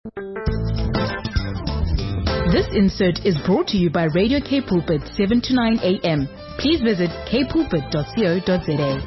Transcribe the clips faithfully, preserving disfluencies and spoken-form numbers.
This insert is brought to you by Radio K Pulpit, seven to nine a.m. Please visit k pulpit dot co dot za.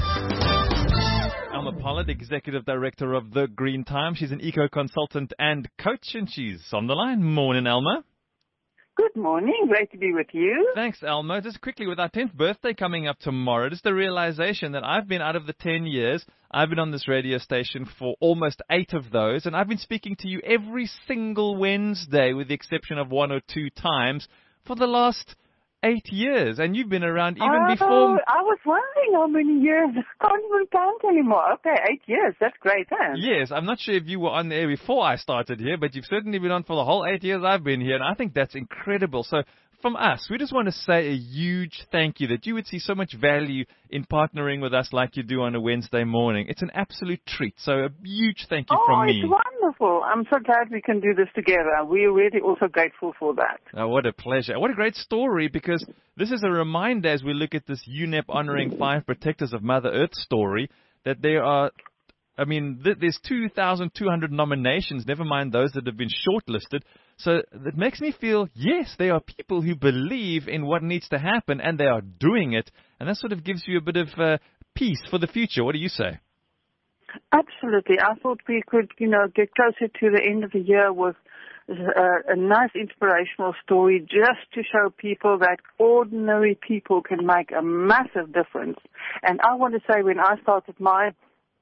Alma Pollard, Executive Director of The Green Time. She's an eco-consultant and coach, and she's on the line. Morning, Alma. Good morning. Great to be with you. Thanks, Alma. Just quickly, with our tenth birthday coming up tomorrow, just the realization that I've been out of the ten years, I've been on this radio station for almost eight of those, and I've been speaking to you every single Wednesday, with the exception of one or two times, for the last eight years. And you've been around even oh, before... I was wondering how many years. I can't even count anymore. Okay, eight years. That's great, huh? Yes, I'm not sure if you were on the air before I started here, but you've certainly been on for the whole eight years I've been here, and I think that's incredible. So from us, we just want to say a huge thank you that you would see so much value in partnering with us like you do on a Wednesday morning. It's an absolute treat. So a huge thank you oh, from me. Oh, it's wonderful. I'm so glad we can do this together. We're really also grateful for that. Oh, what a pleasure. What a great story, because this is a reminder as we look at this U N E P honoring five protectors of Mother Earth story, that there are, I mean, th- there's two thousand two hundred nominations, never mind those that have been shortlisted. So that makes me feel, yes, there are people who believe in what needs to happen, and they are doing it. And that sort of gives you a bit of uh, peace for the future. What do you say? Absolutely. I thought we could, you know, get closer to the end of the year with a, a nice inspirational story, just to show people that ordinary people can make a massive difference. And I want to say, when I started my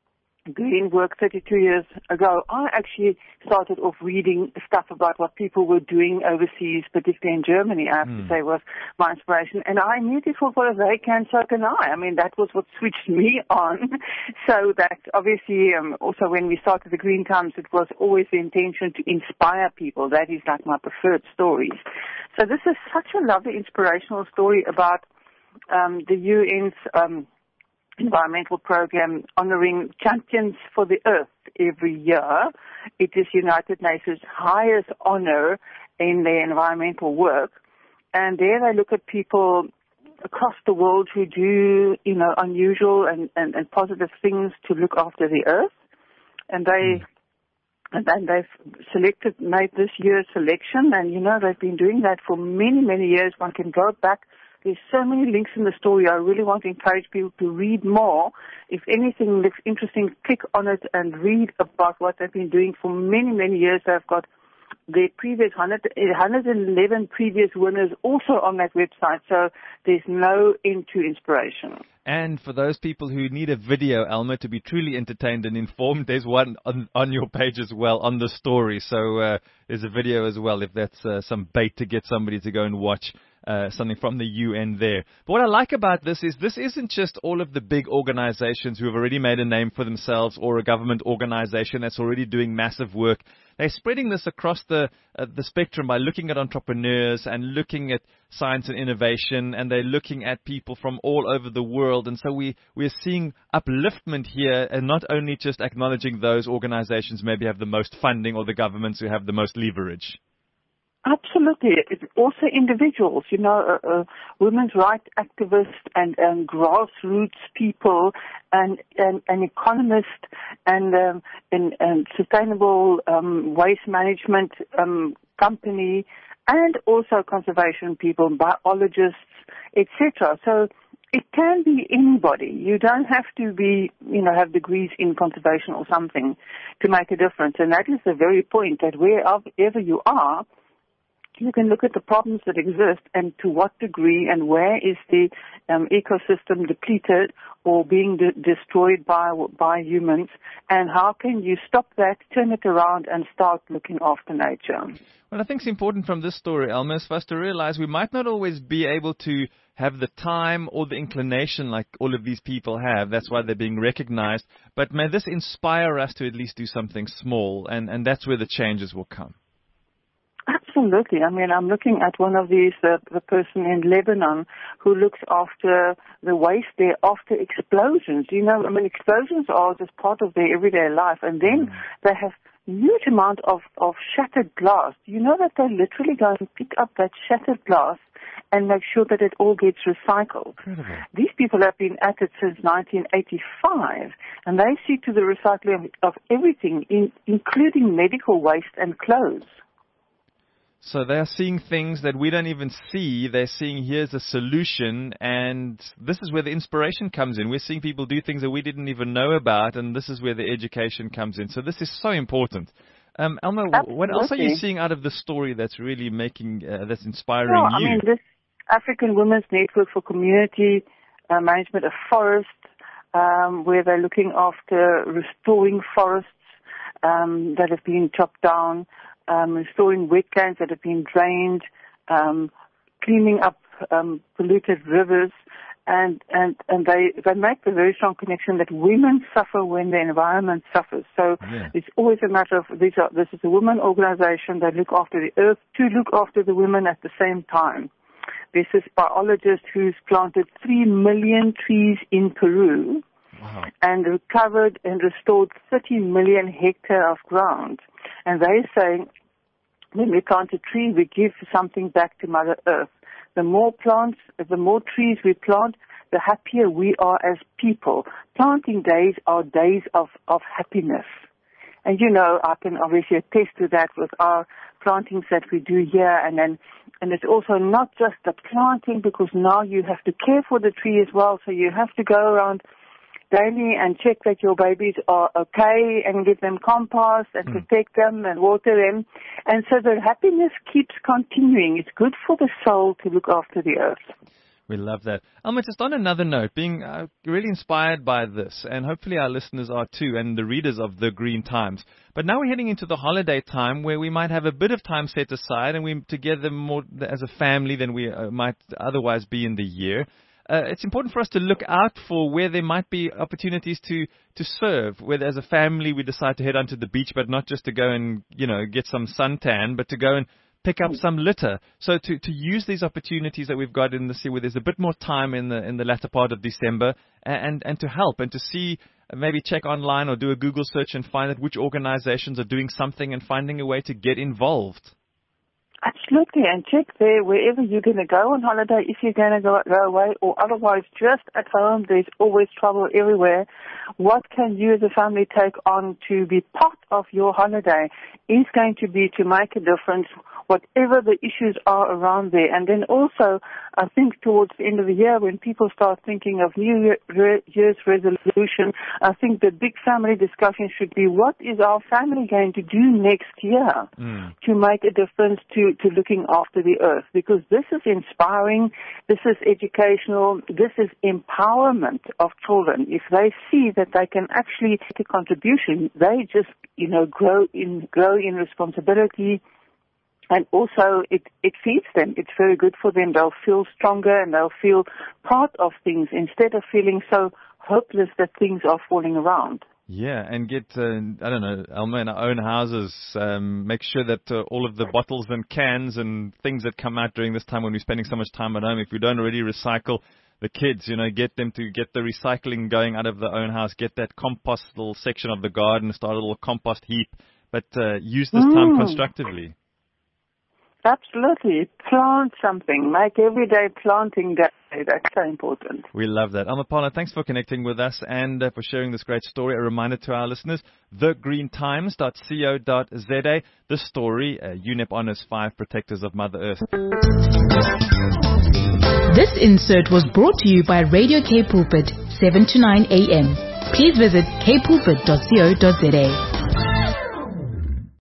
green work thirty-two years ago, I actually started off reading stuff about what people were doing overseas, particularly in Germany, I have mm. to say, was my inspiration. And I immediately thought, well, if they can, so can I. I mean, that was what switched me on. So that obviously, um, also when we started the Green Times, it was always the intention to inspire people. That is like my preferred stories. So this is such a lovely inspirational story about um, the U N's um environmental program honoring champions for the earth every year. It is United Nations' highest honor in their environmental work. And there they look at people across the world who do, you know, unusual and, and, and positive things to look after the earth. And they, and then they've selected, made this year's selection. And, you know, they've been doing that for many, many years. One can go back. There's so many links in the story. I really want to encourage people to read more. If anything looks interesting, click on it and read about what they've been doing for many, many years. They've got their previous one hundred eleven previous winners also on that website. So there's no end to inspiration. And for those people who need a video, Alma, to be truly entertained and informed, there's one on, on your page as well on the story. So uh, there's a video as well, if that's uh, some bait to get somebody to go and watch Uh, something from the U N there. But what I like about this is this isn't just all of the big organizations who have already made a name for themselves, or a government organization that's already doing massive work. They're spreading this across the uh, the spectrum by looking at entrepreneurs and looking at science and innovation, and they're looking at people from all over the world. And so we, we're seeing upliftment here, and not only just acknowledging those organizations maybe have the most funding, or the governments who have the most leverage. Absolutely. It's also individuals, you know, uh, uh, women's rights activists and, and grassroots people and, and, and economists and, um, and, and sustainable um, waste management um, company, and also conservation people, biologists, et cetera. So it can be anybody. You don't have to be, you know, have degrees in conservation or something to make a difference. And that is the very point, that wherever you are, you can look at the problems that exist and to what degree and where is the um, ecosystem depleted or being de- destroyed by by humans, and how can you stop that, turn it around, and start looking after nature. Well, I think it's important from this story, Alma, is for us to realize we might not always be able to have the time or the inclination like all of these people have. That's why they're being recognized. But may this inspire us to at least do something small, and, and that's where the changes will come. Absolutely. I mean, I'm looking at one of these, uh, the person in Lebanon who looks after the waste there after explosions. You know, I mean, explosions are just part of their everyday life. And then mm. they have huge amount of, of shattered glass. You know that they literally go and pick up that shattered glass and make sure that it all gets recycled. Incredible. These people have been at it since nineteen eighty-five, and they see to the recycling of, of everything, in, including medical waste and clothes. So they are seeing things that we don't even see. They're seeing here's a solution, and this is where the inspiration comes in. We're seeing people do things that we didn't even know about, and this is where the education comes in. So this is so important. Um, Elma, Absolutely. What else are you seeing out of the story that's really making, uh, that's inspiring well, you? I mean, this African Women's Network for Community uh, Management of Forests, um, where they're looking after restoring forests um, that have been chopped down, Um, restoring wetlands that have been drained, um, cleaning up um, polluted rivers, and and and they they make the very strong connection that women suffer when the environment suffers. So yeah. It's always a matter of these are, this is a women organization that look after the earth to look after the women at the same time. There's this biologist who's planted three million trees in Peru. Wow. And recovered and restored thirty million hectares of ground. And they're saying, when we plant a tree, we give something back to Mother Earth. The more plants, the more trees we plant, the happier we are as people. Planting days are days of, of happiness. And you know, I can obviously attest to that with our plantings that we do here. And then, and it's also not just the planting, because now you have to care for the tree as well. So you have to go around daily and check that your babies are okay and give them compost and mm. protect them and water them. And so the happiness keeps continuing. It's good for the soul to look after the earth. We love that. Alma, just on another note, being uh, really inspired by this, and hopefully our listeners are too, and the readers of the Green Times. But now we're heading into the holiday time where we might have a bit of time set aside, and we're together more as a family than we uh, might otherwise be in the year. Uh, it's important for us to look out for where there might be opportunities to, to serve, whether as a family we decide to head onto the beach, but not just to go and, you know, get some suntan, but to go and pick up some litter. So to, to use these opportunities that we've got in the sea where there's a bit more time in the in the latter part of December, and, and to help and to see, maybe check online or do a Google search and find out which organizations are doing something and finding a way to get involved. Absolutely, and check there wherever you're going to go on holiday, if you're going to go, go away, or otherwise just at home. There's always trouble everywhere. What can you as a family take on to be part of your holiday is going to be to make a difference, whatever the issues are around there. And then also, I think towards the end of the year, when people start thinking of New Year's resolution, I think the big family discussion should be, what is our family going to do next year mm. to make a difference to, to looking after the earth? Because this is inspiring, this is educational, this is empowerment of children. If they see that they can actually make a contribution, they just, you know, grow in, grow in responsibility. And also, it, it feeds them. It's very good for them. They'll feel stronger and they'll feel part of things instead of feeling so hopeless that things are falling around. Yeah, and get, uh, I don't know, Elma, in our own houses, um, make sure that uh, all of the bottles and cans and things that come out during this time when we're spending so much time at home, if we don't already recycle, the kids, you know, get them to get the recycling going out of their own house, get that compost little section of the garden, start a little compost heap, but uh, use this mm. time constructively. Absolutely. Plant something. Make everyday planting day. That's so important. We love that. Alma Paula, thanks for connecting with us and uh, for sharing this great story. A reminder to our listeners, the green times dot co dot za. This story, uh, U N E P Honours five Protectors of Mother Earth. This insert was brought to you by Radio K Pulpit, seven to nine a.m. Please visit k pulpit dot co dot za.